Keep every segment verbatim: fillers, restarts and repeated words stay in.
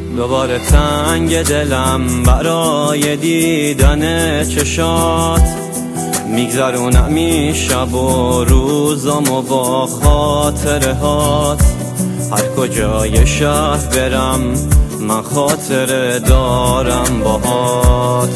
دوباره تنگ دلم برای دیدن چشات، میگذرونم این شب و روزامو با خاطره هات. هر کجای شهر برم من خاطره دارم باهات.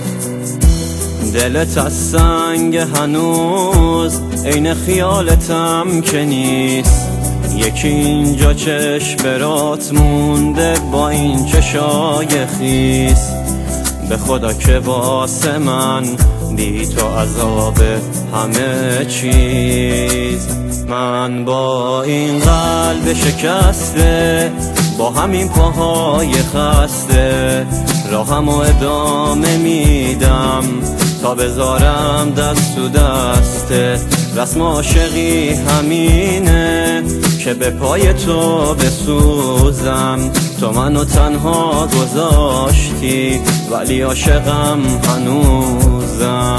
دلت از سنگ هنوز عین خیالتم که نیست، یکی اینجا چشم برات مونده با این چشای خیس. به خدا که واسه من بی تو عذاب همه چیز. من با این قلب شکسته، با همین پاهای خسته، راهمو ادامه میدم تا بذارم دست تو دسته. رسم عاشقی همینه که به پای تو بسوزم. تو منو تنها گذاشتی ولی عاشقم هنوزم.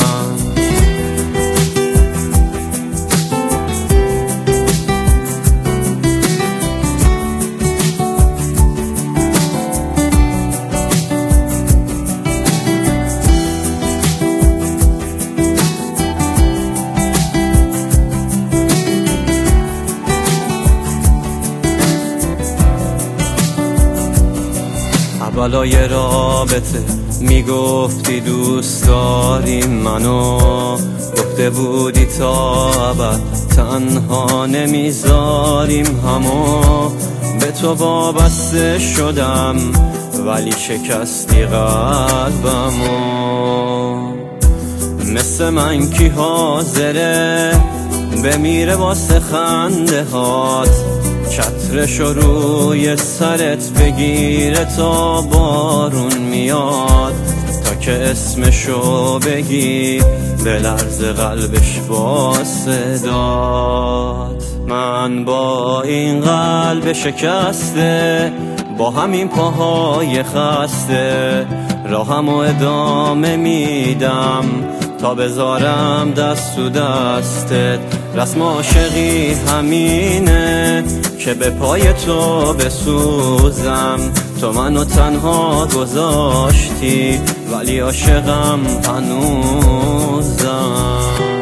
بالای رابطه میگفتی دوست داری منو، گفته بودی تا ابد تنها نمیذاریم همو. به تو وابسته شدم ولی شکستی قلبمو. مثل من کی حاضره بمیره واسه خنده هات، چترشو روی سرت بگیره تا بارون میاد. تا که اسمشو بگی بلرزه قلبش با صدات. من با این قلب شکسته، با همین پاهای خسته، راهمو ادامه میدم تا بذارم دست تو دستت. رسم عاشقی همینه که به پای تو بسوزم. تو منو تنها گذاشتی ولی عاشقم هنوزم.